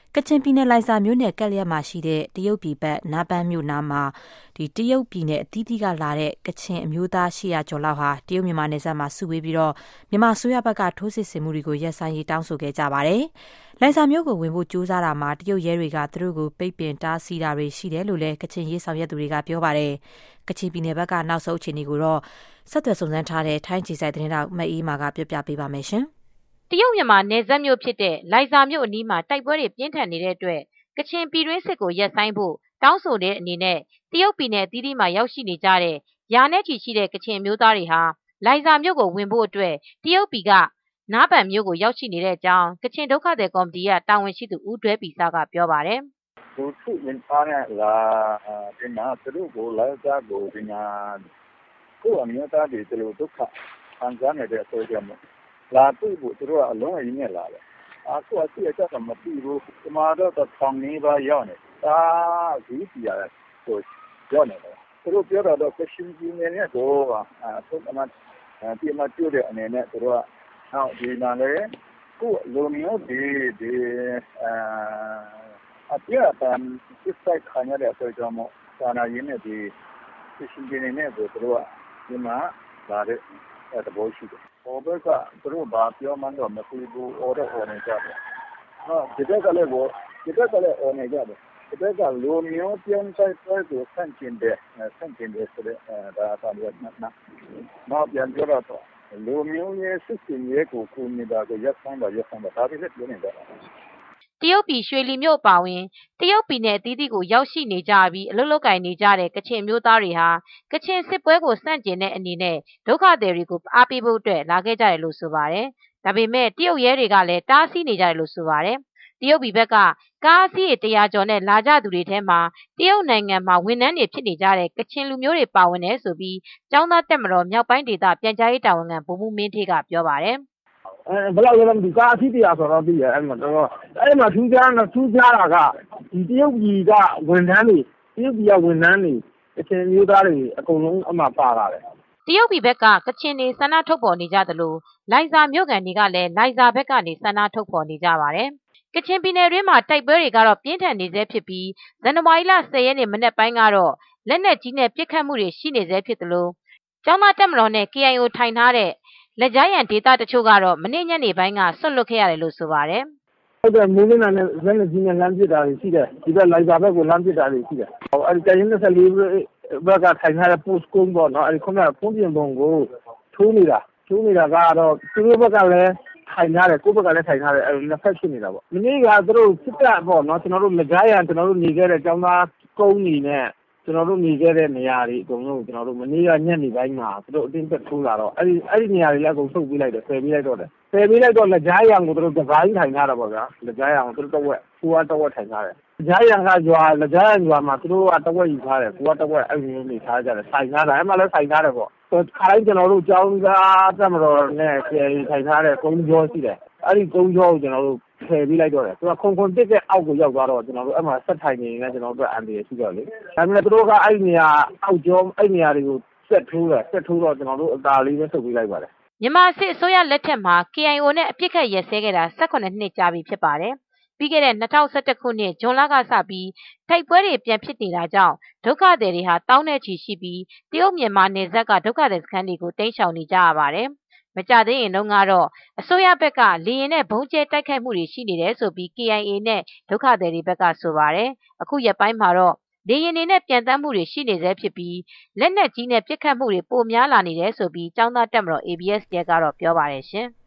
ကချင်ပြည်နယ်လိုင်ဇာမြို့နယ်ကပ်လျက်မှာရှိတဲ့တရုတ်ပြည်ဘက်နားပန်းမြို့နားမှာတရုတ်ပြည်နယ်အသီးသီးကလာတဲ့ကချင်အမျိုးသား800ကျော်လောက်ဟာတရုတ်မြန်မာနယ်စပ်မှာစုဝေးပြီးမြန်မာအစိုးရဘက်ကထိုးစစ်ဆင်မှုတွေကိုရပ်ဆိုင်းရေးတောင်းဆိုခဲ့ကြပါတယ်။လိုင်ဇာမြို့ကိုဝင်ဖို့ကြိုးစားတာမှာတရုတ်ရဲတွေကသူတို့ကိုပိတ်ပင်တားဆီးတာတွေရှိတယ်လို့လည်းကချင်ရေးဆောင်ရွက်သူတွေကပြောပါတယ်။ကချင်ပြည်နယ်ဘက်ကနောက်ဆုံးအခြေအနေကိုတော့ဆက်သွယ်စုံစမ်းထားတဲ့ထိုင်းခြေစိုက်သတင်းတောက်မအေးမာကပြောပြပေးပါမယ်ရှင်။တရုတ်မြန်မာနယ်စပ်မြို့ဖြစ်တဲ့လိုင်ဇာမြို့အနီးမှာတိုက်ပွဲတွေပြင်းထန်နေတဲ့အတွက်ကချင်ပြည်တွင်းစစ်ကိုရပ်ဆိုင်းဖို့တောင်းဆိုတဲ့အနေနဲ့တရုတ်ပြည်နယ်အသီးသီးမှာရောက်ရှိနေကြတဲ့ရာနဲ့ချီရှိတဲ့ကချင်အမျိုးသားတွေဟာလိုင်ဇာမြို့ကိုဝင်ဖို့အတွက်တရုတ်ပြည်ကနားပန်မြို့ကိုရောက်ရှိနေတဲ့အကြောင်းကချင်ဒုက္ခသည်ကော်မတီကတာဝန်ရှိသူဦးတွဲပီဆကပြောပါတယ်။လူထုဝင်ထားတဲ့လာတင်မှာသူတို့ကိုလိုင်ဇာကိုဒီမှာကိုအမျိုးသားတွေသူတို့ဒုက္ခခံစားနေတဲ့အစိုးရမျိုးလာတွေ့ဖို့သူတို့ကအလုံးအရင်းနဲ့လာတယ်။အခုအစီအကျတော့မပြီးဘူး။ဒီမှာတော့ထောင်နေပါရောက်နေ။ဒါကြီးပြရတယ်ဆိုရောက်နေတယ်။သူတို့ပြောတော့ကရှင်ပြည်နယ်နဲ့တော့အခုမှဒီမှာတွေ့တဲ့အနေနဲ့သူတို့ကနောက်ဒီမှာလေကိုလူမျိုးဒီအပြည့်အစုံစစ်စစ်ခံရတဲ့အတွက်ကြောင့်သာနာရင်းနဲ့ဒီရှင်ပြည်နယ်နဲ့တို့သူတို့ကဒီမှာလာတဲ့သဘောရှိတယ်။ဟိုဘက်ကသူတို့ဘာပြောမှန်းတော့မသိဘူး။အော်နေကြတယ်။ဒီဘက်ကလည်းအော်နေကြတယ်။ဒီဘက်ကလူမျိုးပြန်ဆိုင်ပွဲကိုဆန့်ကျင်တယ်ဆိုတဲ့ဒါသာရနာ။နောက်ပြန်ပြောတော့လူမျိုးရဲ့စစ်စင်ရဲ့ကိုကူနေတာကိုရပ်ဆောင်ပါဒါပဲပြောနေတာ။တရုတ်ပြည်ရွှေလီမြို့ပါဝင်တရုတ်ပြည်နယ်အသီးသီးကိုရောက်ရှိနေကြပြီးအလုပ်လုပ်ကိုင်နေကြတဲ့ကချင်မျိုးသားတွေဟာကချင်စစ်ပွဲကိုစန့်ကျင်တဲ့အနေနဲ့ဒုက္ခသည်တွေကိုအားပေးဖို့အတွက်လာခဲ့ကြတယ်လို့ဆိုပါတယ်။ဒါပေမဲ့တရုတ်ရဲတွေကလည်းတားဆီးနေကြတယ်လို့ဆိုပါတယ်။တရုတ်ပြည်ဘက်ကကားအစီး100ကျော်နဲ့လာကြသူတွေထဲမှာတရုတ်နိုင်ငံမှာဝန်ထမ်းတွေဖြစ်နေကြတဲ့ကချင်လူမျိုးတွေပါဝင်တယ်ဆိုပြီးကျောင်းသားတက်မတော်မြောက်ပိုင်းဒေသပြန်ကြားရေးတာဝန်ခံဗိုလ်မှူးမင်းထေးကပြောပါတယ်။ဘယ်လောက်လဲမသိကားအစီး100ဆိုတော့ပြီးရအဲ့မှာတော့အဲ့မှာထူးခြားတာကဒီတရုတ်ပြည်ကဝန်ထမ်းတွေကချင်မျိုးသားတွေအကုန်လုံးအမှပါလာတယ်တရုတ်ပြည်ဘက်ကကချင်တွေဆန္ဒထုတ်ဖော်နေကြသလိုလိုင်ဇာမြို့ကန်တွေကလည်းလိုင်ဇာဘက်ကနေဆန္ဒထုတ်ဖော်နေကြပါတယ်ကချင်ပြည်နယ်တွင်းမှာတိုက်ပွဲတွေကတော့ပြင်းထန်နေဆဲဖြစ်ပြီးဇန်နဝါရီလ10ရက်နေ့မနက်ပိုင်းကတော့လက်နက်ကြီးနဲ့ပစ်ခတ်မှုတွေရှိနေဆဲဖြစ်သလိုကျောင်းသားတက်မတော်နဲ့ KIO ထိုင်ထားတဲ့လက်ကြားရန်ဒေသတချို့ကတော့မနေ့ညနေပိုင်းကဆွတ်လွတ်ခဲ့ရတယ်လို့ဆိုပါတယ်ဟုတ်တယ်မိုးလင်းတာနဲ့လက်နက်ကြီးနဲ့လမ်းပစ်တာတွေရှိတယ်ဒီဘက်လိုင်ဇာဘက်ကိုလမ်းပစ်တာတွေရှိတယ်အဲ့ဒီတိုင်း24ဘက်ကထိုင်ထားတဲ့ post ကုန်းပေါ့နော်အဲ့ဒီခုနကဖုံးပြင်ပုံကိုထိုးနေတာကတော့သူတို့ဘက်ကလည်းထိုင်ထားတယ်ကိုယ့်ဘက်ကလည်းထိုင်ထားတယ်အဲ့နှစ်ဖက်ဖြစ်နေတာပေါ့မနေ့ကသူတို့စစ်တပ်ပေါ့နော်ကျွန်တော်တို့လက်ကြားရန်ကျွန်တော်တို့နေခဲ့တဲ့ကျောင်းသားကုန်းနေနဲ့ကျွန်တော်တို့နေခဲ့တဲ့နေရာတွေအကုန်လုံးကျွန်တော်တို့မနေ့ကညနေပိုင်းမှာသူတို့အတင်းတက်ထိုးလာတော့အဲ့ဒီနေရာတွေလည်းအကုန်ဆုတ်ပေးလိုက်တယ်ဖယ်ပေးလိုက်တော့လက်ကြားရန်ကိုသူတို့တကားကြီးထိုင်ထားတာပေါ့ဗျာလက်ကြားရန်ကိုသူတို့တဝက်ထိုင်ထားတယ်လက်ကြားရန်ကလက်ကြားရန်ရွာမှာသူတို့ကတဝက်ယူထားတယ်ကိုကတဝက်အဲ့လိုနေထားကြတယ်ထိုင်ထားတာအဲ့မှာလည်းထိုင်ထားတယ်ပေါ့ခါတိုင်းကျွန်တော်တို့ကျောင်းသားတက်မတော်နဲ့ထိုင်ထားတဲ့ကုန်းကျောရှိတယ်အဲ့ဒီကုန်းကျောကိုကျွန်တော်တို့ဖယ်ပေးလိုက်တော့တယ်သူကခုန်တက်တဲ့အောက်ကိုရောက်သွားတော့ကျွန်တော်တို့အဲ့မှာဆက်ထိုင်နေရင်ကျွန်တော်တို့အန်ဒီရရှိတော့လေဒါပေမဲ့သူတို့ကအဲ့ဒီနေရာအောက်ကျောအဲ့နေရာတွေကိုဆက်ထိုးတော့ကျွန်တော်တို့အသာလေးပဲဆုပ်ပေးလိုက်ပါတယ်မြန်မာစစ်အစိုးရလက်ထက်မှာ KIO နဲ့အပြစ်ခတ်ရစဲခဲ့တာ18နှစ်ကြာပြီဖြစ်ပါတယ်ပြီးခဲ့တဲ့2011ခုနှစ်ဇွန်လကစပြီးတိုက်ပွဲတွေပြန်ဖြစ်နေတာကြောင့်ဒုက္ခသည်တွေဟာတောင်းနဲ့ချီရှိပြီးတရုတ်မြန်မာနယ်စပ်ကဒုက္ခသည်စခန်းတွေကိုတိမ်းရှောင်နေကြရပါတယ်။မကြသေးရင်တုန်းကတော့အစိုးရဘက်ကလေရင်နဲ့ဘုံကျဲတိုက်ခိုက်မှုတွေရှိနေတယ်ဆိုပြီး KIA နဲ့ဒုက္ခသည်တွေဘက်ကဆိုပါတယ်။အခုရက်ပိုင်းမှာတော့လေရင်တွေနဲ့ပြန်တမ်းမှုတွေရှိနေဆဲဖြစ်ပြီးလက်နက်ကြီးနဲ့ပစ်ခတ်မှုတွေပိုများလာနေတယ်ဆိုပြီးကျောင်းသားတက်မတော် ABS ရဲကတော့ပြောပါတယ်ရှင်။